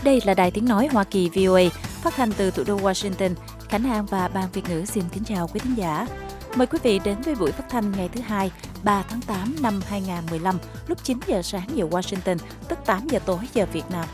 Đây là Đài Tiếng Nói Hoa Kỳ VOA, phát thanh từ thủ đô Washington. Khánh An và Ban Việt ngữ xin kính chào quý thính giả. Mời quý vị đến với buổi phát thanh ngày thứ Hai, 3 tháng 8 năm 2015, lúc 9 giờ sáng giờ Washington, tức 8 giờ tối giờ Việt Nam.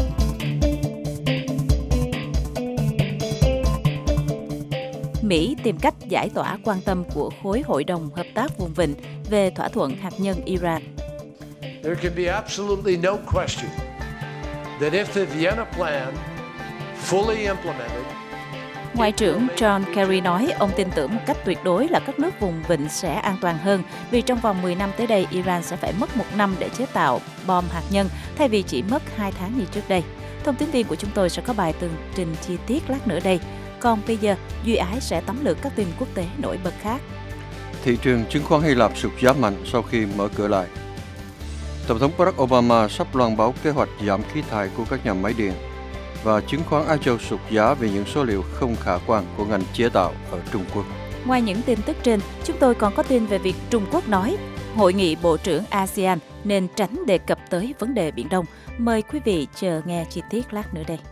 Mỹ tìm cách giải tỏa quan tâm của khối Hội đồng Hợp tác Vùng Vịnh về thỏa thuận hạt nhân Iran. There can be absolutely no question that if the Vienna Plan fully implemented. Ngoại trưởng John Kerry nói ông tin tưởng một cách tuyệt đối là các nước vùng vịnh sẽ an toàn hơn vì trong vòng 10 năm tới đây, Iran sẽ phải mất 1 năm để chế tạo bom hạt nhân thay vì chỉ mất 2 tháng như trước đây. Thông tin viên của chúng tôi sẽ có bài tường trình chi tiết lát nữa đây. Còn bây giờ, Duy Ái sẽ tóm lược các tin quốc tế nổi bật khác. Thị trường chứng khoán Hy Lạp sụt giá mạnh sau khi mở cửa lại. Tổng thống Barack Obama sắp loan báo kế hoạch giảm khí thải của các nhà máy điện. Và chứng khoán Á Châu sụt giá vì những số liệu không khả quan của ngành chế tạo ở Trung Quốc. Ngoài những tin tức trên, chúng tôi còn có tin về việc Trung Quốc nói Hội nghị Bộ trưởng ASEAN nên tránh đề cập tới vấn đề Biển Đông. Mời quý vị chờ nghe chi tiết lát nữa đây.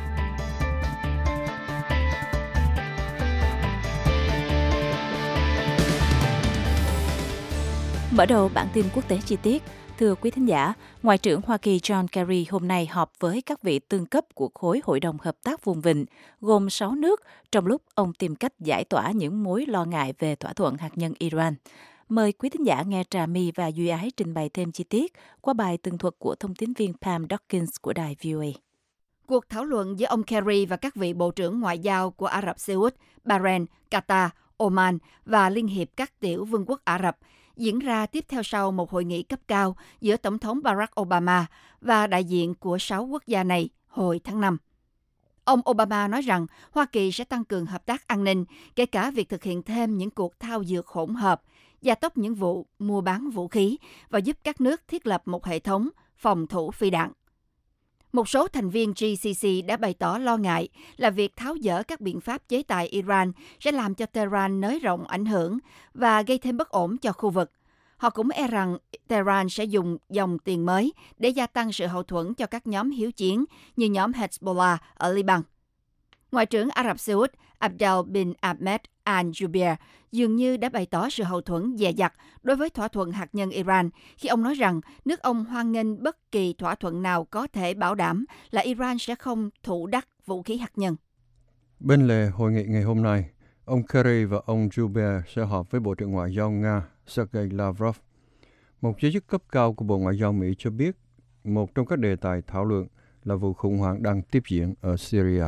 Mở đầu bản tin quốc tế chi tiết, thưa quý thính giả, Ngoại trưởng Hoa Kỳ John Kerry hôm nay họp với các vị tương cấp của khối Hội đồng Hợp tác Vùng Vịnh, gồm 6 nước, trong lúc ông tìm cách giải tỏa những mối lo ngại về thỏa thuận hạt nhân Iran. Mời quý thính giả nghe Trà My và Duy Ái trình bày thêm chi tiết qua bài tường thuật của thông tín viên Pam Dawkins của đài VOA. Cuộc thảo luận giữa ông Kerry và các vị bộ trưởng ngoại giao của Ả Rập Xê Út, Bahrain, Qatar, Oman và Liên hiệp các tiểu vương quốc Ả Rập diễn ra tiếp theo sau một hội nghị cấp cao giữa Tổng thống Barack Obama và đại diện của 6 quốc gia này hồi tháng 5. Ông Obama nói rằng Hoa Kỳ sẽ tăng cường hợp tác an ninh, kể cả việc thực hiện thêm những cuộc thao dượt hỗn hợp, gia tốc những vụ mua bán vũ khí và giúp các nước thiết lập một hệ thống phòng thủ phi đạn. Một số thành viên GCC đã bày tỏ lo ngại là việc tháo dỡ các biện pháp chế tài Iran sẽ làm cho Tehran nới rộng ảnh hưởng và gây thêm bất ổn cho khu vực. Họ cũng e rằng Tehran sẽ dùng dòng tiền mới để gia tăng sự hậu thuẫn cho các nhóm hiếu chiến như nhóm Hezbollah ở Liban. Ngoại trưởng Ả Rập Xê Út Abdel bin Ahmed Al-Jubeir dường như đã bày tỏ sự hậu thuẫn dè dặt đối với thỏa thuận hạt nhân Iran khi ông nói rằng nước ông hoan nghênh bất kỳ thỏa thuận nào có thể bảo đảm là Iran sẽ không thụ đắc vũ khí hạt nhân. Bên lề hội nghị ngày hôm nay, ông Kerry và ông Jubeir sẽ họp với Bộ trưởng Ngoại giao Nga Sergei Lavrov. Một giới chức cấp cao của Bộ Ngoại giao Mỹ cho biết một trong các đề tài thảo luận là vụ khủng hoảng đang tiếp diễn ở Syria.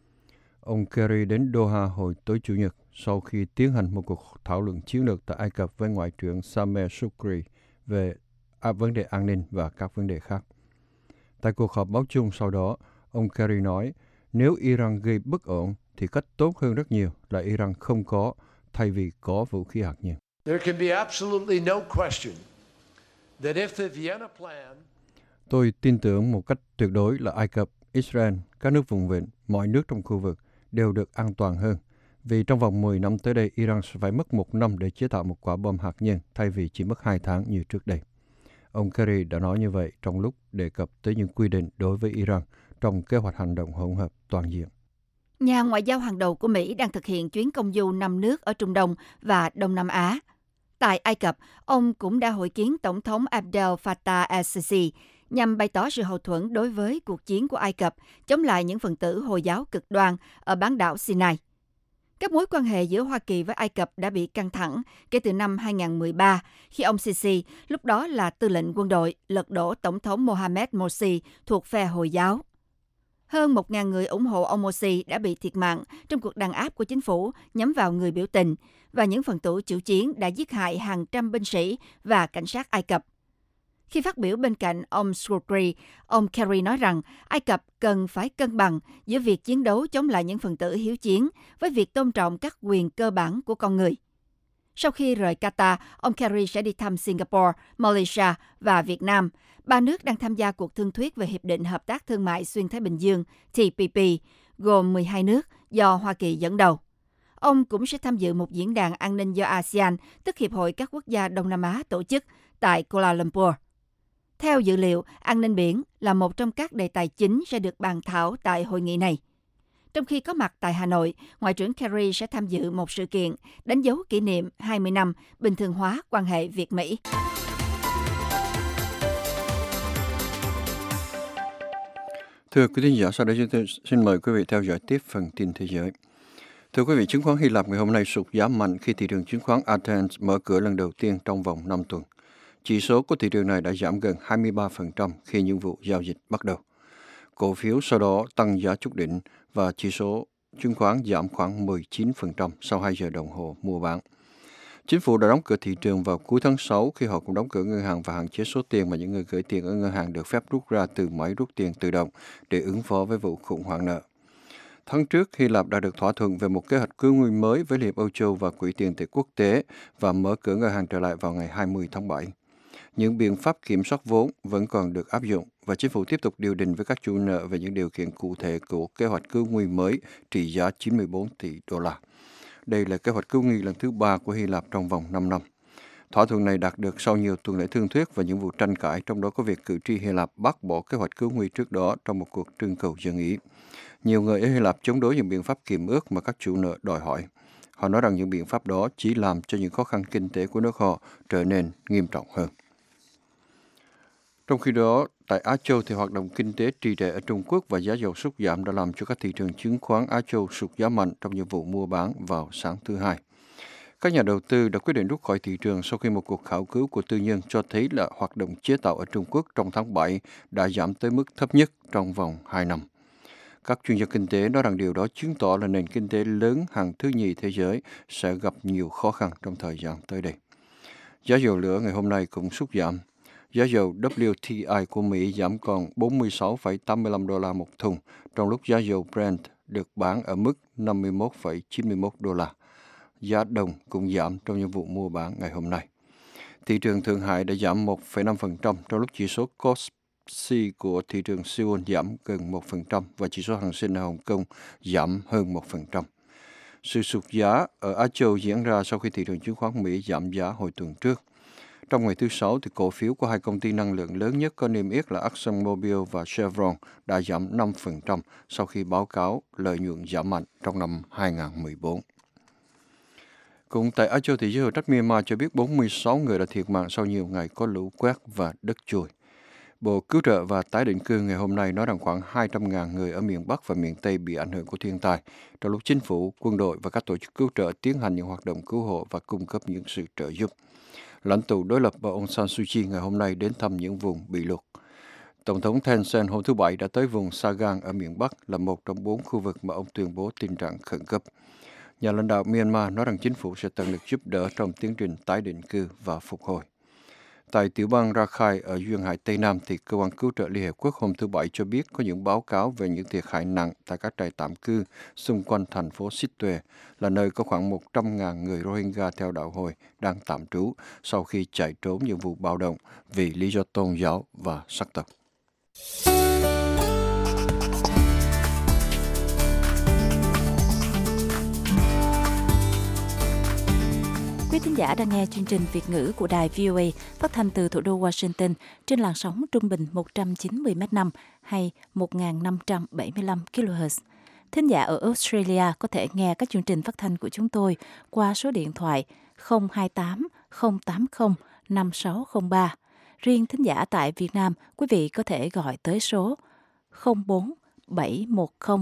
Ông Kerry đến Doha hồi tối Chủ nhật sau khi tiến hành một cuộc thảo luận chiến lược tại Ai Cập với Ngoại trưởng Sameh Shoukry về vấn đề an ninh và các vấn đề khác. Tại cuộc họp báo chung sau đó, ông Kerry nói nếu Iran gây bất ổn thì cách tốt hơn rất nhiều là Iran không có thay vì có vũ khí hạt nhân. There can be absolutely no question that if the Vienna Plan. Tôi tin tưởng một cách tuyệt đối là Ai Cập, Israel, các nước vùng vịnh, mọi nước trong khu vực đều được an toàn hơn. Vì trong vòng 10 năm tới đây, Iran sẽ phải mất 1 năm để chế tạo một quả bom hạt nhân thay vì chỉ mất 2 tháng như trước đây. Ông Kerry đã nói như vậy trong lúc đề cập tới những quy định đối với Iran trong kế hoạch hành động hỗn hợp toàn diện. Nhà ngoại giao hàng đầu của Mỹ đang thực hiện chuyến công du 5 nước ở Trung Đông và Đông Nam Á. Tại Ai Cập, ông cũng đã hội kiến Tổng thống Abdel Fattah el-Sisi nhằm bày tỏ sự hậu thuẫn đối với cuộc chiến của Ai Cập chống lại những phần tử Hồi giáo cực đoan ở bán đảo Sinai. Các mối quan hệ giữa Hoa Kỳ với Ai Cập đã bị căng thẳng kể từ năm 2013 khi ông Sisi, lúc đó là tư lệnh quân đội, lật đổ Tổng thống Mohamed Morsi thuộc phe Hồi giáo. Hơn 1.000 người ủng hộ ông Morsi đã bị thiệt mạng trong cuộc đàn áp của chính phủ nhắm vào người biểu tình và những phần tử chịu chiến đã giết hại hàng trăm binh sĩ và cảnh sát Ai Cập. Khi phát biểu bên cạnh ông Shoukry, ông Kerry nói rằng Ai Cập cần phải cân bằng giữa việc chiến đấu chống lại những phần tử hiếu chiến với việc tôn trọng các quyền cơ bản của con người. Sau khi rời Qatar, ông Kerry sẽ đi thăm Singapore, Malaysia và Việt Nam, 3 nước đang tham gia cuộc thương thuyết về Hiệp định Hợp tác Thương mại Xuyên Thái Bình Dương TPP, gồm 12 nước do Hoa Kỳ dẫn đầu. Ông cũng sẽ tham dự một diễn đàn an ninh do ASEAN, tức Hiệp hội các quốc gia Đông Nam Á tổ chức tại Kuala Lumpur. Theo dự liệu, an ninh biển là một trong các đề tài chính sẽ được bàn thảo tại hội nghị này. Trong khi có mặt tại Hà Nội, Ngoại trưởng Kerry sẽ tham dự một sự kiện đánh dấu kỷ niệm 20 năm bình thường hóa quan hệ Việt-Mỹ. Thưa quý thính giả, sau đây chúng tôi xin mời quý vị theo dõi tiếp phần tin thế giới. Thưa quý vị, chứng khoán Hy Lạp ngày hôm nay sụt giá mạnh khi thị trường chứng khoán Athens mở cửa lần đầu tiên trong vòng 5 tuần. Chỉ số của thị trường này đã giảm gần 23% khi những vụ giao dịch bắt đầu. Cổ phiếu sau đó tăng giá chút đỉnh và chỉ số chứng khoán giảm khoảng 19% sau 2 giờ đồng hồ mua bán. Chính phủ đã đóng cửa thị trường vào cuối tháng 6 khi họ cũng đóng cửa ngân hàng và hạn chế số tiền mà những người gửi tiền ở ngân hàng được phép rút ra từ máy rút tiền tự động để ứng phó với vụ khủng hoảng nợ. Tháng trước, Hy Lạp đã được thỏa thuận về một kế hoạch cứu nguy mới với Liên Âu Châu và Quỹ tiền tệ quốc tế và mở cửa ngân hàng trở lại vào ngày 20 tháng 7. Những biện pháp kiểm soát vốn vẫn còn được áp dụng và chính phủ tiếp tục điều đình với các chủ nợ về những điều kiện cụ thể của kế hoạch cứu nguy mới trị giá 94 tỷ đô la. Đây là kế hoạch cứu nguy lần thứ 3 của Hy Lạp trong vòng 5 năm. Thỏa thuận này đạt được sau nhiều tuần lễ thương thuyết và những vụ tranh cãi, trong đó có việc cử tri Hy Lạp bác bỏ kế hoạch cứu nguy trước đó trong một cuộc trưng cầu dân ý. Nhiều người ở Hy Lạp chống đối những biện pháp kiềm ước mà các chủ nợ đòi hỏi. Họ nói rằng những biện pháp đó chỉ làm cho những khó khăn kinh tế của nước họ trở nên nghiêm trọng hơn. Trong khi đó, tại Á Châu thì hoạt động kinh tế trì trệ ở Trung Quốc và giá dầu sút giảm đã làm cho các thị trường chứng khoán Á Châu sụt giá mạnh trong những vụ mua bán vào sáng thứ Hai. Các nhà đầu tư đã quyết định rút khỏi thị trường sau khi một cuộc khảo cứu của tư nhân cho thấy là hoạt động chế tạo ở Trung Quốc trong tháng 7 đã giảm tới mức thấp nhất trong vòng 2 năm. Các chuyên gia kinh tế nói rằng điều đó chứng tỏ là nền kinh tế lớn hàng thứ nhì thế giới sẽ gặp nhiều khó khăn trong thời gian tới đây. Giá dầu lửa ngày hôm nay cũng sút giảm. Giá dầu WTI của Mỹ giảm còn 46,85 đô la một thùng, trong lúc giá dầu Brent được bán ở mức 51,91 đô la. Giá đồng cũng giảm trong những vụ mua bán ngày hôm nay. Thị trường Thượng Hải đã giảm 1,5%, trong lúc chỉ số KOSPI của thị trường Seoul giảm gần 1% và chỉ số Hang Seng ở Hồng Kông giảm hơn 1%. Sự sụt giá ở Á Châu diễn ra sau khi thị trường chứng khoán Mỹ giảm giá hồi tuần trước. Trong ngày thứ Sáu, thì cổ phiếu của hai công ty năng lượng lớn nhất có niêm yết là ExxonMobil và Chevron đã giảm 5% sau khi báo cáo lợi nhuận giảm mạnh trong năm 2014. Cũng tại Á Châu, thì giới hữu trách Myanmar cho biết 46 người đã thiệt mạng sau nhiều ngày có lũ quét và đất trôi. Bộ Cứu trợ và Tái định cư ngày hôm nay nói rằng khoảng 200.000 người ở miền Bắc và miền Tây bị ảnh hưởng của thiên tai, trong lúc chính phủ, quân đội và các tổ chức cứu trợ tiến hành những hoạt động cứu hộ và cung cấp những sự trợ giúp. Lãnh tụ đối lập bà Aung San Suu Kyi ngày hôm nay đến thăm những vùng bị lụt. Tổng thống Thein Sein hôm thứ Bảy đã tới vùng Sagang ở miền Bắc, là một trong 4 khu vực mà ông tuyên bố tình trạng khẩn cấp. Nhà lãnh đạo Myanmar nói rằng chính phủ sẽ tận lực giúp đỡ trong tiến trình tái định cư và phục hồi. Tại tiểu bang Rakhine ở duyên hải Tây Nam, thì cơ quan cứu trợ Liên Hiệp Quốc hôm thứ Bảy cho biết có những báo cáo về những thiệt hại nặng tại các trại tạm cư xung quanh thành phố Sitwe, là nơi có khoảng 100.000 người Rohingya theo đạo Hồi đang tạm trú sau khi chạy trốn những vụ bạo động vì lý do tôn giáo và sắc tộc. Quý thính giả đang nghe chương trình Việt ngữ của đài VOA phát thanh từ thủ đô Washington trên làn sóng trung bình 190 m/5 hay 1.575 kHz. Thính giả ở Australia có thể nghe các chương trình phát thanh của chúng tôi qua số điện thoại 028 080 5603. Riêng thính giả tại Việt Nam, quý vị có thể gọi tới số 04 710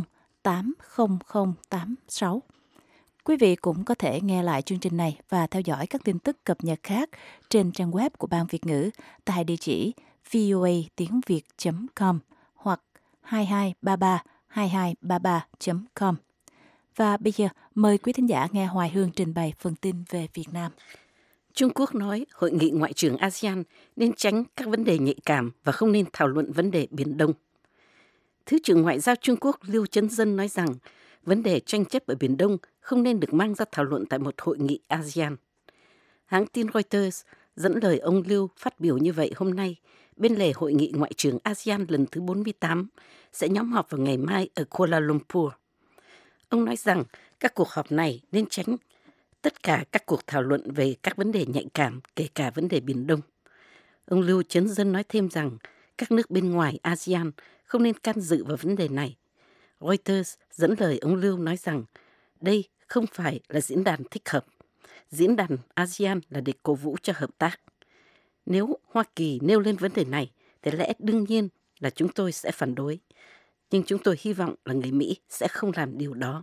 80086. Quý vị cũng có thể nghe lại chương trình này và theo dõi các tin tức cập nhật khác trên trang web của Ban Việt ngữ tại địa chỉ voatiengviet.com hoặc 2233 2233.com. Và bây giờ, mời quý thính giả nghe Hoài Hương trình bày phần tin về Việt Nam. Trung Quốc nói hội nghị ngoại trưởng ASEAN nên tránh các vấn đề nhạy cảm và không nên thảo luận vấn đề Biển Đông. Thứ trưởng Ngoại giao Trung Quốc Lưu Chấn Dân nói rằng vấn đề tranh chấp ở Biển Đông không nên được mang ra thảo luận tại một hội nghị ASEAN. Hãng tin Reuters dẫn lời ông Lưu phát biểu như vậy hôm nay bên lề hội nghị ngoại trưởng ASEAN lần thứ 48 sẽ nhóm họp vào ngày mai ở Kuala Lumpur. Ông nói rằng các cuộc họp này nên tránh tất cả các cuộc thảo luận về các vấn đề nhạy cảm, kể cả vấn đề Biển Đông. Ông Lưu Chấn Dân nói thêm rằng các nước bên ngoài ASEAN không nên can dự vào vấn đề này. Reuters dẫn lời ông Lưu nói rằng đây không phải là diễn đàn thích hợp. Diễn đàn ASEAN là để cổ vũ cho hợp tác. Nếu Hoa Kỳ nêu lên vấn đề này, thì lẽ đương nhiên là chúng tôi sẽ phản đối. Nhưng chúng tôi hy vọng là người Mỹ sẽ không làm điều đó.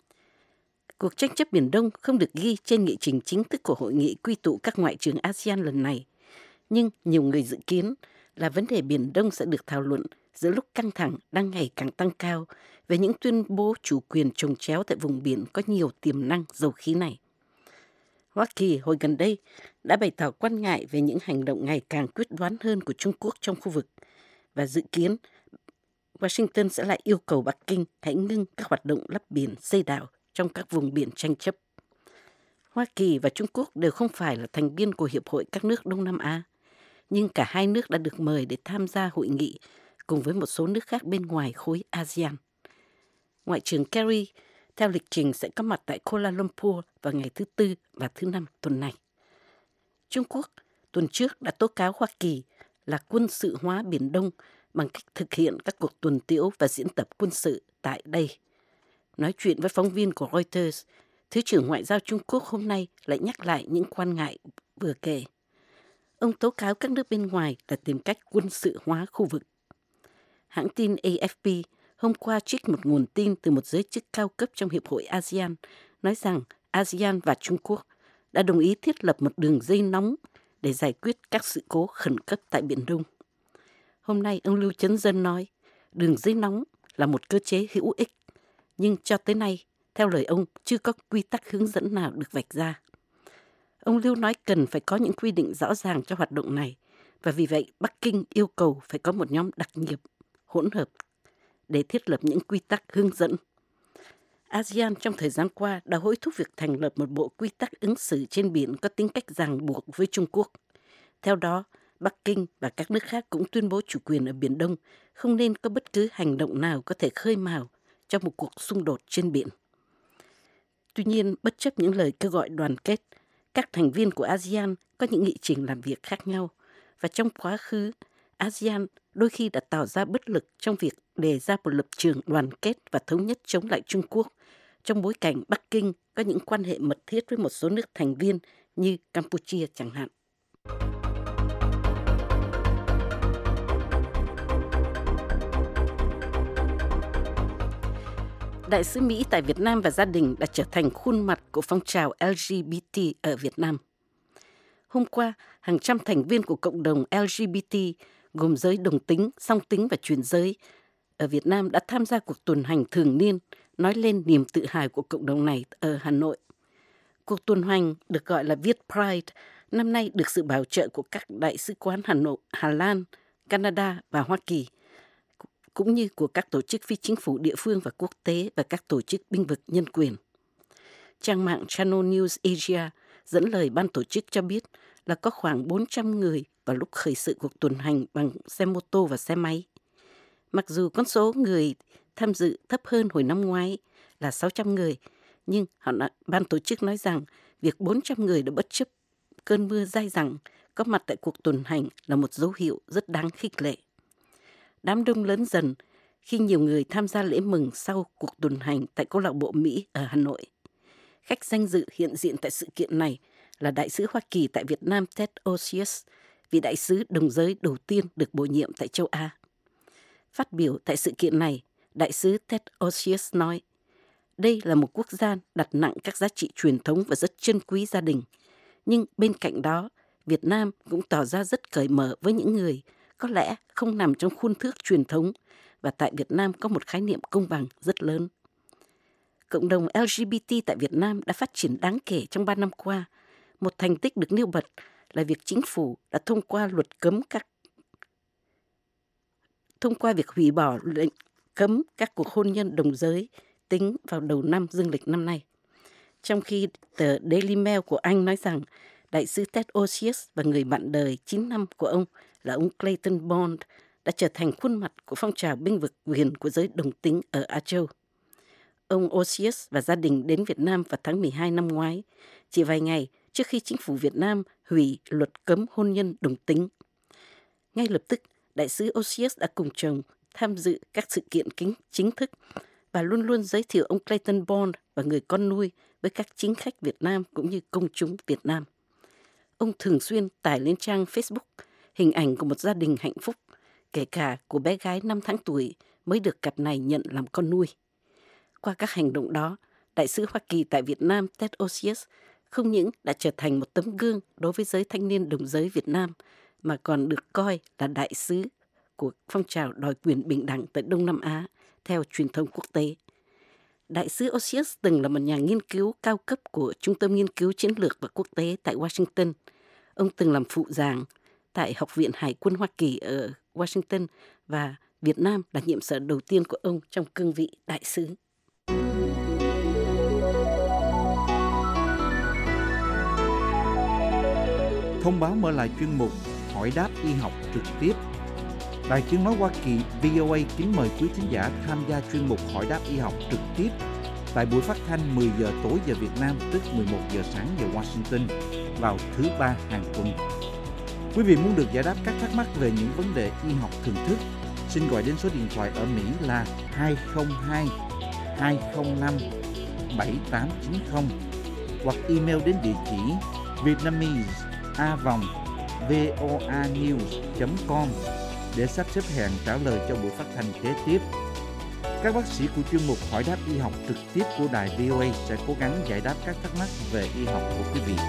Cuộc tranh chấp Biển Đông không được ghi trên nghị trình chính thức của hội nghị quy tụ các ngoại trưởng ASEAN lần này. Nhưng nhiều người dự kiến là vấn đề Biển Đông sẽ được thảo luận giữa lúc căng thẳng đang ngày càng tăng cao về những tuyên bố chủ quyền chồng chéo tại vùng biển có nhiều tiềm năng dầu khí này. Hoa Kỳ hồi gần đây đã bày tỏ quan ngại về những hành động ngày càng quyết đoán hơn của Trung Quốc trong khu vực và dự kiến Washington sẽ lại yêu cầu Bắc Kinh hãy ngưng các hoạt động lấp biển xây đảo trong các vùng biển tranh chấp. Hoa Kỳ và Trung Quốc đều không phải là thành viên của Hiệp hội các nước Đông Nam Á, nhưng cả hai nước đã được mời để tham gia hội nghị cùng với một số nước khác bên ngoài khối ASEAN. Ngoại trưởng Kerry theo lịch trình sẽ có mặt tại Kuala Lumpur vào ngày thứ Tư và thứ Năm tuần này. Trung Quốc tuần trước đã tố cáo Hoa Kỳ là quân sự hóa Biển Đông bằng cách thực hiện các cuộc tuần tiễu và diễn tập quân sự tại đây. Nói chuyện với phóng viên của Reuters, Thứ trưởng Ngoại giao Trung Quốc hôm nay lại nhắc lại những quan ngại vừa kể. Ông tố cáo các nước bên ngoài là tìm cách quân sự hóa khu vực. Hãng tin AFP hôm qua trích một nguồn tin từ một giới chức cao cấp trong Hiệp hội ASEAN nói rằng ASEAN và Trung Quốc đã đồng ý thiết lập một đường dây nóng để giải quyết các sự cố khẩn cấp tại Biển Đông. Hôm nay, ông Lưu Chấn Dân nói, đường dây nóng là một cơ chế hữu ích, nhưng cho tới nay, theo lời ông, chưa có quy tắc hướng dẫn nào được vạch ra. Ông Lưu nói cần phải có những quy định rõ ràng cho hoạt động này, và vì vậy Bắc Kinh yêu cầu phải có một nhóm đặc nhiệm, hỗn hợp, để thiết lập những quy tắc hướng dẫn. ASEAN trong thời gian qua đã hối thúc việc thành lập một bộ quy tắc ứng xử trên biển có tính cách ràng buộc với Trung Quốc. Theo đó, Bắc Kinh và các nước khác cũng tuyên bố chủ quyền ở Biển Đông, không nên có bất cứ hành động nào có thể khơi mào cho một cuộc xung đột trên biển. Tuy nhiên, bất chấp những lời kêu gọi đoàn kết, các thành viên của ASEAN có những nghị trình làm việc khác nhau, và trong quá khứ, ASEAN đôi khi đã tỏ ra bất lực trong việc đề ra một lập trường đoàn kết và thống nhất chống lại Trung Quốc, trong bối cảnh Bắc Kinh có những quan hệ mật thiết với một số nước thành viên như Campuchia chẳng hạn. Đại sứ Mỹ tại Việt Nam và gia đình đã trở thành khuôn mặt của phong trào LGBT ở Việt Nam. Hôm qua, hàng trăm thành viên của cộng đồng LGBT gồm giới đồng tính, song tính và chuyển giới ở Việt Nam đã tham gia cuộc tuần hành thường niên nói lên niềm tự hào của cộng đồng này ở Hà Nội. Cuộc tuần hành được gọi là Việt Pride, năm nay được sự bảo trợ của các đại sứ quán Hà Nội, Hà Lan, Canada và Hoa Kỳ, cũng như của các tổ chức phi chính phủ địa phương và quốc tế và các tổ chức bênh vực nhân quyền. Trang mạng Channel News Asia dẫn lời ban tổ chức cho biết là có khoảng 400 người vào lúc khởi sự cuộc tuần hành bằng xe mô tô và xe máy. Mặc dù con số người tham dự thấp hơn hồi năm ngoái là 600 người, nhưng ban tổ chức nói rằng việc 400 người đã bất chấp cơn mưa dai dẳng có mặt tại cuộc tuần hành là một dấu hiệu rất đáng khích lệ. Đám đông lớn dần khi nhiều người tham gia lễ mừng sau cuộc tuần hành tại câu lạc bộ Mỹ ở Hà Nội. Khách danh dự hiện diện tại sự kiện này là đại sứ Hoa Kỳ tại Việt Nam Ted Osius, vị đại sứ đồng giới đầu tiên được bổ nhiệm tại châu Á. Phát biểu tại sự kiện này, đại sứ Ted Osius nói, đây là một quốc gia đặt nặng các giá trị truyền thống và rất trân quý gia đình. Nhưng bên cạnh đó, Việt Nam cũng tỏ ra rất cởi mở với những người có lẽ không nằm trong khuôn thước truyền thống, và tại Việt Nam có một khái niệm công bằng rất lớn. Cộng đồng LGBT tại Việt Nam đã phát triển đáng kể trong 3 năm qua. Một thành tích được nêu bật là việc chính phủ đã thông qua việc hủy bỏ lệnh cấm các cuộc hôn nhân đồng giới tính vào đầu năm dương lịch năm nay. Trong khi tờ Daily Mail của Anh nói rằng đại sứ Ted Osius và người bạn đời 9 năm của ông là ông Clayton Bond đã trở thành khuôn mặt của phong trào bênh vực quyền của giới đồng tính ở Á Châu. Ông Osius và gia đình đến Việt Nam vào tháng 12 năm ngoái, chỉ vài ngày trước khi chính phủ Việt Nam hủy luật cấm hôn nhân đồng tính. Ngay lập tức, đại sứ Osius đã cùng chồng tham dự các sự kiện chính thức và luôn luôn giới thiệu ông Clayton Bond và người con nuôi với các chính khách Việt Nam cũng như công chúng Việt Nam. Ông thường xuyên tải lên trang Facebook hình ảnh của một gia đình hạnh phúc, kể cả của bé gái 5 tháng tuổi mới được cặp này nhận làm con nuôi. Qua các hành động đó, đại sứ Hoa Kỳ tại Việt Nam Ted Osius không những đã trở thành một tấm gương đối với giới thanh niên đồng giới Việt Nam, mà còn được coi là đại sứ của phong trào đòi quyền bình đẳng tại Đông Nam Á theo truyền thông quốc tế. Đại sứ Osius từng là một nhà nghiên cứu cao cấp của Trung tâm Nghiên cứu Chiến lược và Quốc tế tại Washington. Ông từng làm phụ giảng tại Học viện Hải quân Hoa Kỳ ở Washington và Việt Nam là nhiệm sở đầu tiên của ông trong cương vị đại sứ. Thông báo mở lại chuyên mục Hỏi đáp y học trực tiếp. Đài Tiếng nói Hoa Kỳ VOA kính mời quý thính giả tham gia chuyên mục Hỏi đáp y học trực tiếp tại buổi phát thanh 10 giờ tối giờ Việt Nam, tức 11 giờ sáng giờ Washington vào thứ Ba hàng tuần. Quý vị muốn được giải đáp các thắc mắc về những vấn đề y học thường thức, xin gọi đến số điện thoại ở Mỹ là 202 205 7890 hoặc email đến địa chỉ vietnamese@voanews.com để sắp xếp hẹn trả lời cho buổi phát thanh kế tiếp. Các bác sĩ của chuyên mục Hỏi đáp y học trực tiếp của đài VOA sẽ cố gắng giải đáp các thắc mắc về y học của quý vị.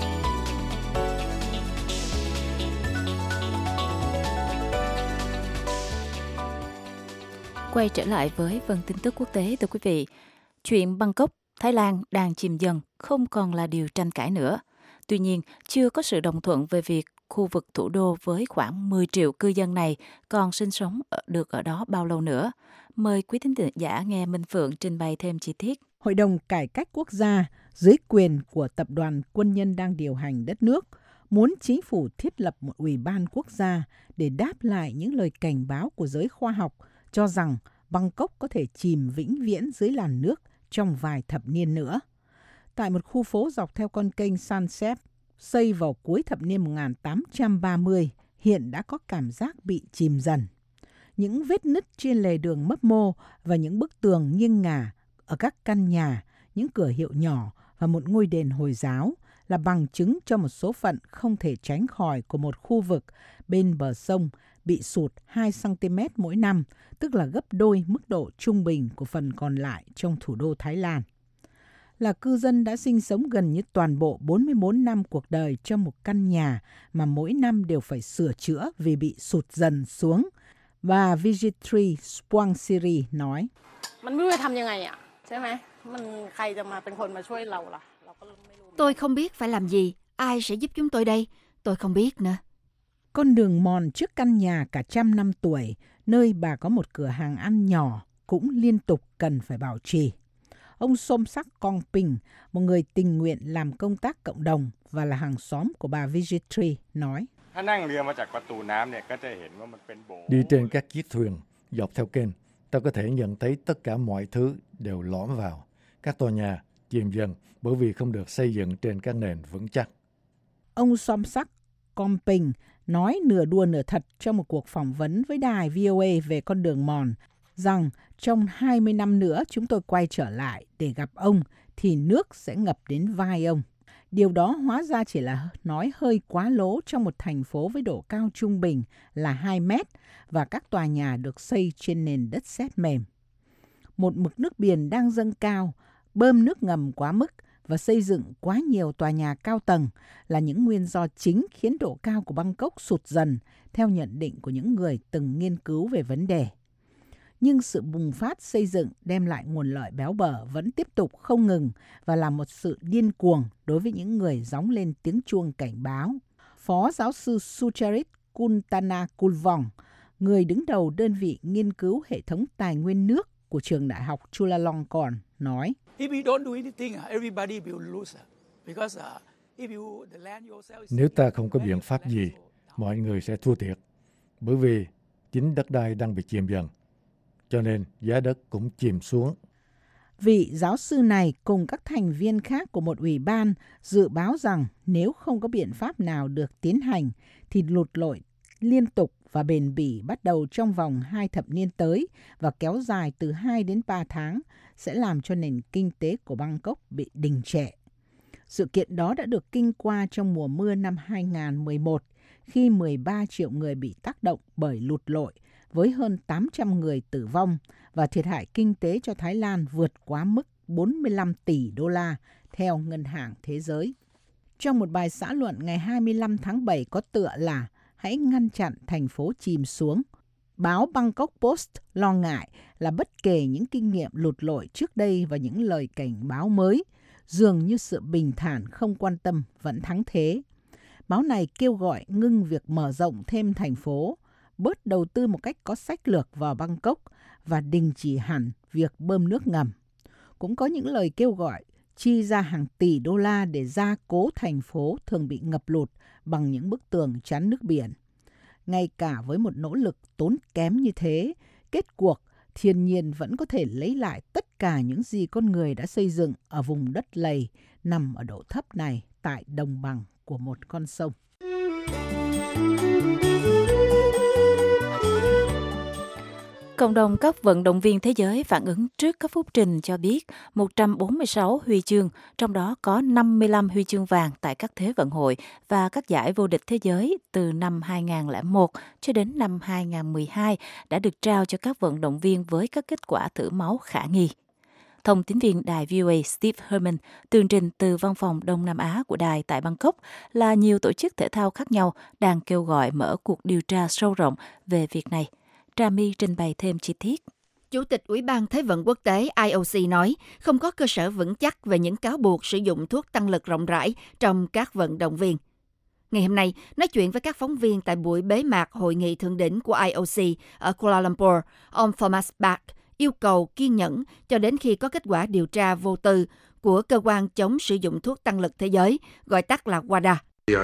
Quay trở lại với phần tin tức quốc tế, thưa quý vị. Chuyện Bangkok, Thái Lan đang chìm dần, không còn là điều tranh cãi nữa. Tuy nhiên, chưa có sự đồng thuận về việc khu vực thủ đô với khoảng 10 triệu cư dân này còn sinh sống được ở đó bao lâu nữa. Mời quý thính giả nghe Minh Phượng trình bày thêm chi tiết. Hội đồng Cải cách Quốc gia dưới quyền của tập đoàn quân nhân đang điều hành đất nước muốn chính phủ thiết lập một ủy ban quốc gia để đáp lại những lời cảnh báo của giới khoa học cho rằng Bangkok có thể chìm vĩnh viễn dưới làn nước trong vài thập niên nữa. Tại một khu phố dọc theo con kênh Sunset, xây vào cuối thập niên 1830, hiện đã có cảm giác bị chìm dần. Những vết nứt trên lề đường mấp mô và những bức tường nghiêng ngả ở các căn nhà, những cửa hiệu nhỏ và một ngôi đền Hồi giáo là bằng chứng cho một số phận không thể tránh khỏi của một khu vực bên bờ sông bị sụt 2 cm mỗi năm, tức là gấp đôi mức độ trung bình của phần còn lại trong thủ đô Thái Lan. Là cư dân đã sinh sống gần như toàn bộ 44 năm cuộc đời trong một căn nhà mà mỗi năm đều phải sửa chữa vì bị sụt dần xuống. Và Vigitri Swangsiri nói, tôi không biết phải làm gì, ai sẽ giúp chúng tôi đây, tôi không biết nữa. Con đường mòn trước căn nhà cả 100 năm tuổi, nơi bà có một cửa hàng ăn nhỏ, cũng liên tục cần phải bảo trì. Ông Somsak Kongping, một người tình nguyện làm công tác cộng đồng và là hàng xóm của bà Vigitri, nói, đi trên các chiếc thuyền dọc theo kênh, ta có thể nhận thấy tất cả mọi thứ đều lõm vào. Các tòa nhà chìm dần bởi vì không được xây dựng trên các nền vững chắc. Ông Somsak Kongping nói nửa đùa nửa thật trong một cuộc phỏng vấn với đài VOA về con đường mòn, rằng trong 20 năm nữa chúng tôi quay trở lại để gặp ông thì nước sẽ ngập đến vai ông. Điều đó hóa ra chỉ là nói hơi quá lố trong một thành phố với độ cao trung bình là 2 mét và các tòa nhà được xây trên nền đất sét mềm. Một mực nước biển đang dâng cao, bơm nước ngầm quá mức và xây dựng quá nhiều tòa nhà cao tầng là những nguyên do chính khiến độ cao của Bangkok sụt dần, theo nhận định của những người từng nghiên cứu về vấn đề. Nhưng sự bùng phát xây dựng đem lại nguồn lợi béo bở vẫn tiếp tục không ngừng và là một sự điên cuồng đối với những người gióng lên tiếng chuông cảnh báo. Phó giáo sư Sucharit Kuntanakulvong, người đứng đầu đơn vị nghiên cứu hệ thống tài nguyên nước của trường đại học Chulalongkorn, nói, nếu ta không có biện pháp gì, mọi người sẽ thua thiệt, bởi vì chính đất đai đang bị chìm dần, cho nên giá đất cũng chìm xuống. Vị giáo sư này cùng các thành viên khác của một ủy ban dự báo rằng nếu không có biện pháp nào được tiến hành thì lụt lội liên tục và bền bỉ bắt đầu trong vòng 2 thập niên tới và kéo dài từ 2 đến 3 tháng sẽ làm cho nền kinh tế của Bangkok bị đình trệ. Sự kiện đó đã được kinh qua trong mùa mưa năm 2011 khi 13 triệu người bị tác động bởi lụt lội với hơn 800 người tử vong và thiệt hại kinh tế cho Thái Lan vượt quá mức 45 tỷ đô la theo Ngân hàng Thế giới. Trong một bài xã luận ngày 25 tháng 7 có tựa là "Hãy ngăn chặn thành phố chìm xuống", báo Bangkok Post lo ngại là bất kể những kinh nghiệm lụt lội trước đây và những lời cảnh báo mới, dường như sự bình thản không quan tâm vẫn thắng thế. Báo này kêu gọi ngưng việc mở rộng thêm thành phố, bớt đầu tư một cách có sách lược vào Bangkok và đình chỉ hẳn việc bơm nước ngầm. Cũng có những lời kêu gọi chi ra hàng tỷ đô la để gia cố thành phố thường bị ngập lụt bằng những bức tường chắn nước biển. Ngay cả với một nỗ lực tốn kém như thế, kết cuộc thiên nhiên vẫn có thể lấy lại tất cả những gì con người đã xây dựng ở vùng đất lầy nằm ở độ thấp này tại đồng bằng của một con sông. Cộng đồng các vận động viên thế giới phản ứng trước các phúc trình cho biết 146 huy chương, trong đó có 55 huy chương vàng tại các thế vận hội và các giải vô địch thế giới từ năm 2001 cho đến năm 2012 đã được trao cho các vận động viên với các kết quả thử máu khả nghi. Thông tín viên đài VOA Steve Herman tường trình từ văn phòng Đông Nam Á của đài tại Bangkok là nhiều tổ chức thể thao khác nhau đang kêu gọi mở cuộc điều tra sâu rộng về việc này. Trà My trình bày thêm chi tiết. Chủ tịch Ủy ban Thế vận Quốc tế IOC nói không có cơ sở vững chắc về những cáo buộc sử dụng thuốc tăng lực rộng rãi trong các vận động viên. Ngày hôm nay, nói chuyện với các phóng viên tại buổi bế mạc hội nghị thượng đỉnh của IOC ở Kuala Lumpur, ông Thomas Bach yêu cầu kiên nhẫn cho đến khi có kết quả điều tra vô tư của cơ quan chống sử dụng thuốc tăng lực thế giới, gọi tắt là WADA.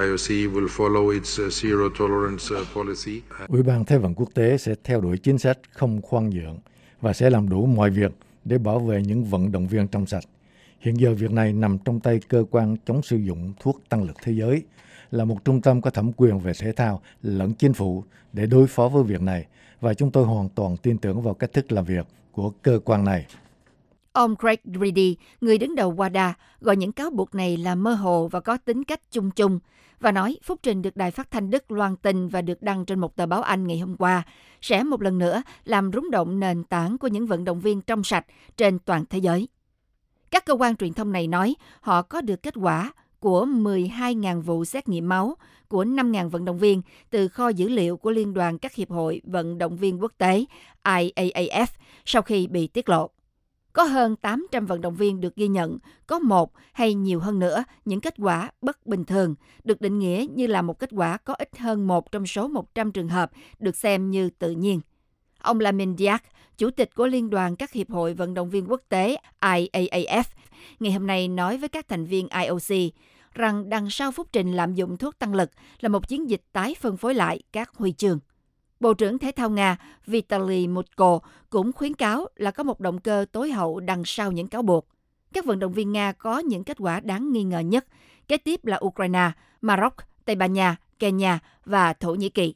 Ủy ban Thế vận Quốc tế sẽ theo đuổi chính sách không khoan nhượng và sẽ làm đủ mọi việc để bảo vệ những vận động viên trong sạch. Hiện giờ việc này nằm trong tay cơ quan chống sử dụng thuốc tăng lực thế giới, là một trung tâm có thẩm quyền về thể thao lẫn chính phủ để đối phó với việc này, và chúng tôi hoàn toàn tin tưởng vào cách thức làm việc của cơ quan này. Ông Craig Reedy, người đứng đầu WADA, gọi những cáo buộc này là mơ hồ và có tính cách chung chung, và nói phúc trình được đài phát thanh Đức loan tin và được đăng trên một tờ báo Anh ngày hôm qua sẽ một lần nữa làm rúng động nền tảng của những vận động viên trong sạch trên toàn thế giới. Các cơ quan truyền thông này nói họ có được kết quả của 12.000 vụ xét nghiệm máu của 5.000 vận động viên từ kho dữ liệu của Liên đoàn các hiệp hội vận động viên quốc tế IAAF sau khi bị tiết lộ. Có hơn 800 vận động viên được ghi nhận có một hay nhiều hơn nữa những kết quả bất bình thường, được định nghĩa như là một kết quả có ít hơn một trong số 100 trường hợp được xem như tự nhiên. Ông Lamin Diak, chủ tịch của Liên đoàn các hiệp hội vận động viên quốc tế IAAF, ngày hôm nay nói với các thành viên IOC rằng đằng sau phúc trình lạm dụng thuốc tăng lực là một chiến dịch tái phân phối lại các huy chương. Bộ trưởng Thể thao Nga Vitaly Mutko cũng khuyến cáo là có một động cơ tối hậu đằng sau những cáo buộc. Các vận động viên Nga có những kết quả đáng nghi ngờ nhất, kế tiếp là Ukraine, Maroc, Tây Ban Nha, Kenya và Thổ Nhĩ Kỳ.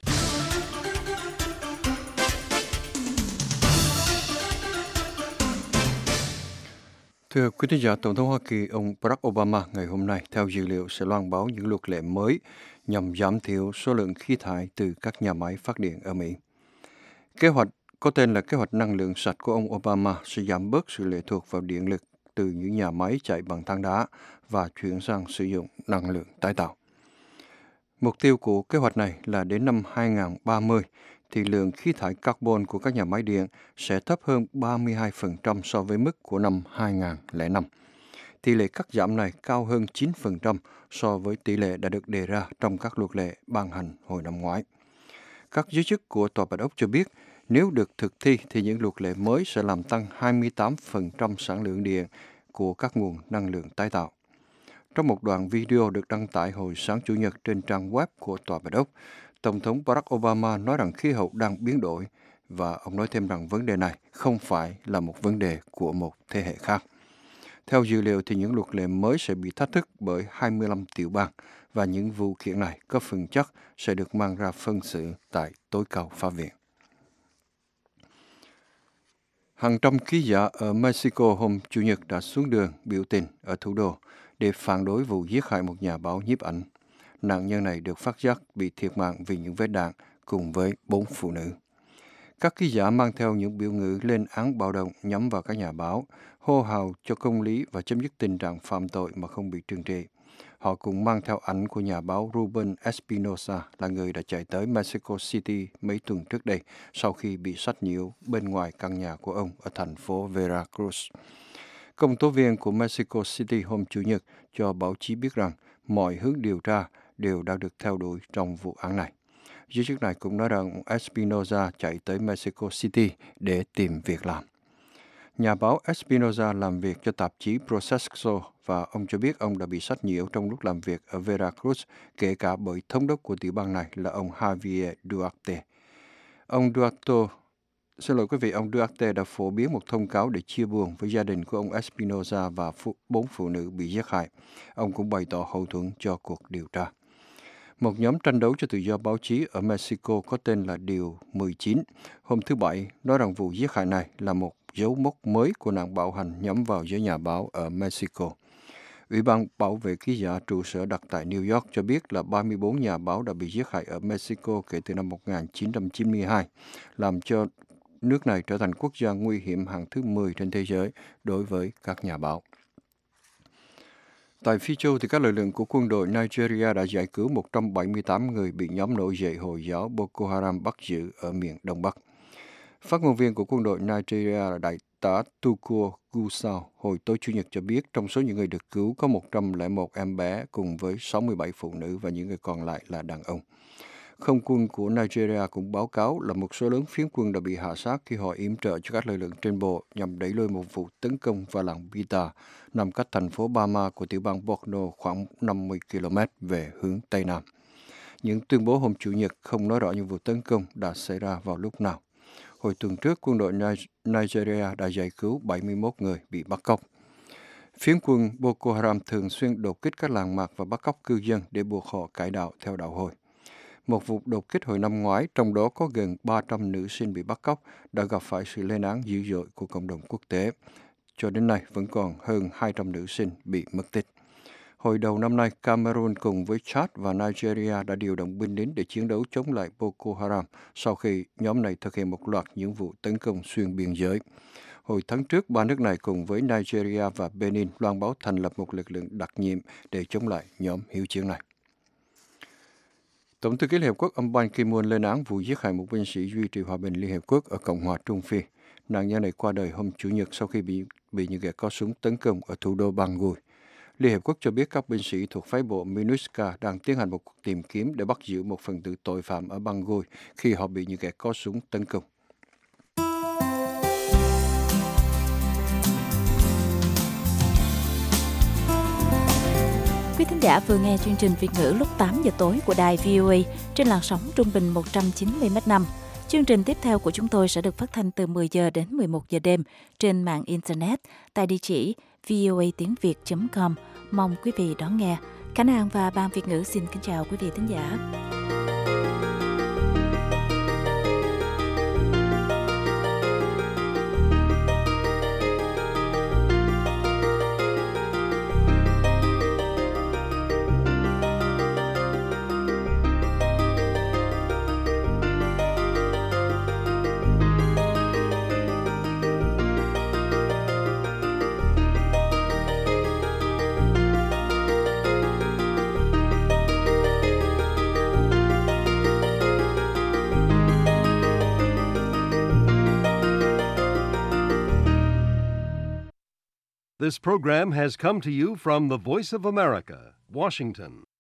Thưa quý thính giả, Tổng thống Hoa Kỳ ông Barack Obama ngày hôm nay theo dữ liệu sẽ loan báo những luật lệ mới nhằm giảm thiểu số lượng khí thải từ các nhà máy phát điện ở Mỹ. Kế hoạch có tên là Kế hoạch năng lượng sạch của ông Obama sẽ giảm bớt sự lệ thuộc vào điện lực từ những nhà máy chạy bằng than đá và chuyển sang sử dụng năng lượng tái tạo. Mục tiêu của kế hoạch này là đến năm 2030 thì lượng khí thải carbon của các nhà máy điện sẽ thấp hơn 32% so với mức của năm 2005. Tỷ lệ cắt giảm này cao hơn 9% so với tỷ lệ đã được đề ra trong các luật lệ ban hành hồi năm ngoái. Các giới chức của Tòa Bạch Ốc cho biết nếu được thực thi thì những luật lệ mới sẽ làm tăng 28% sản lượng điện của các nguồn năng lượng tái tạo. Trong một đoạn video được đăng tải hồi sáng Chủ nhật trên trang web của Tòa Bạch Ốc, Tổng thống Barack Obama nói rằng khí hậu đang biến đổi và ông nói thêm rằng vấn đề này không phải là một vấn đề của một thế hệ khác. Theo dữ liệu thì những luật lệ mới sẽ bị thách thức bởi 25 tiểu bang và những vụ kiện này có phần chắc sẽ được mang ra phân xử tại tối cao pháp viện. Hàng trăm ký giả ở Mexico hôm Chủ nhật đã xuống đường biểu tình ở thủ đô để phản đối vụ giết hại một nhà báo nhiếp ảnh. Nạn nhân này được phát giác bị thiệt mạng vì những vết đạn cùng với 4 phụ nữ. Các ký giả mang theo những biểu ngữ lên án bạo động nhắm vào các nhà báo, hô hào cho công lý và chấm dứt tình trạng phạm tội mà không bị trừng trị. Họ cũng mang theo ảnh của nhà báo Ruben Espinosa, là người đã chạy tới Mexico City mấy tuần trước đây sau khi bị sách nhiễu bên ngoài căn nhà của ông ở thành phố Veracruz. Công tố viên của Mexico City hôm Chủ nhật cho báo chí biết rằng mọi hướng điều tra đều đang được theo đuổi trong vụ án này. Giới chức này cũng nói rằng Espinosa chạy tới Mexico City để tìm việc làm. Nhà báo Espinosa làm việc cho tạp chí Proceso và ông cho biết ông đã bị sách nhiễu trong lúc làm việc ở Veracruz, kể cả bởi thống đốc của tiểu bang này là ông Javier Duarte. Ông Duarte đã phổ biến một thông cáo để chia buồn với gia đình của ông Espinosa và 4 phụ nữ bị giết hại. Ông cũng bày tỏ hậu thuẫn cho cuộc điều tra. Một nhóm tranh đấu cho tự do báo chí ở Mexico có tên là Điều 19, hôm thứ Bảy nói rằng vụ giết hại này là một dấu mốc mới của nạn bạo hành nhắm vào giới nhà báo ở Mexico. Ủy ban bảo vệ ký giả trụ sở đặt tại New York cho biết là 34 nhà báo đã bị giết hại ở Mexico kể từ năm 1992, làm cho nước này trở thành quốc gia nguy hiểm hạng thứ 10 trên thế giới đối với các nhà báo. Tại Phi Châu, thì các lực lượng của quân đội Nigeria đã giải cứu 178 người bị nhóm nổi dậy Hồi giáo Boko Haram bắt giữ ở miền Đông Bắc. Phát ngôn viên của quân đội Nigeria là Đại tá Tukur Gusau hồi tối Chủ nhật cho biết trong số những người được cứu có 101 em bé cùng với 67 phụ nữ và những người còn lại là đàn ông. Không quân của Nigeria cũng báo cáo là một số lớn phiến quân đã bị hạ sát khi họ yểm trợ cho các lực lượng trên bộ nhằm đẩy lùi một vụ tấn công vào làng Bita, nằm cách thành phố Bama của tiểu bang Borno khoảng 50 km về hướng Tây Nam. Những tuyên bố hôm Chủ nhật không nói rõ những vụ tấn công đã xảy ra vào lúc nào. Hồi tuần trước, quân đội Nigeria đã giải cứu 71 người bị bắt cóc. Phiến quân Boko Haram thường xuyên đột kích các làng mạc và bắt cóc cư dân để buộc họ cải đạo theo đạo Hồi. Một vụ đột kích hồi năm ngoái, trong đó có gần 300 nữ sinh bị bắt cóc, đã gặp phải sự lên án dữ dội của cộng đồng quốc tế. Cho đến nay, vẫn còn hơn 200 nữ sinh bị mất tích. Hồi đầu năm nay, Cameroon cùng với Chad và Nigeria đã điều động binh đến để chiến đấu chống lại Boko Haram sau khi nhóm này thực hiện một loạt những vụ tấn công xuyên biên giới. Hồi tháng trước, ba nước này cùng với Nigeria và Benin loan báo thành lập một lực lượng đặc nhiệm để chống lại nhóm hiếu chiến này. Tổng thư ký Liên Hợp Quốc ông Ban Ki-moon lên án vụ giết hại một binh sĩ duy trì hòa bình Liên Hợp Quốc ở Cộng hòa Trung Phi. Nạn nhân này qua đời hôm Chủ nhật sau khi bị những kẻ có súng tấn công ở thủ đô Bangui. Liên Hợp Quốc cho biết các binh sĩ thuộc phái bộ MINUSCA đang tiến hành một cuộc tìm kiếm để bắt giữ một phần tử tội phạm ở Bangui khi họ bị những kẻ có súng tấn công. Quý thính giả vừa nghe chương trình Việt ngữ lúc 8 giờ tối của đài VOA trên làn sóng trung bình 190 MHz. Chương trình tiếp theo của chúng tôi sẽ được phát thanh từ 10 giờ đến 11 giờ đêm trên mạng Internet tại địa chỉ voatiengviet.com. Mong quý vị đón nghe. Khánh An và Ban Việt ngữ xin kính chào quý vị thính giả. This program has come to you from the Voice of America, Washington.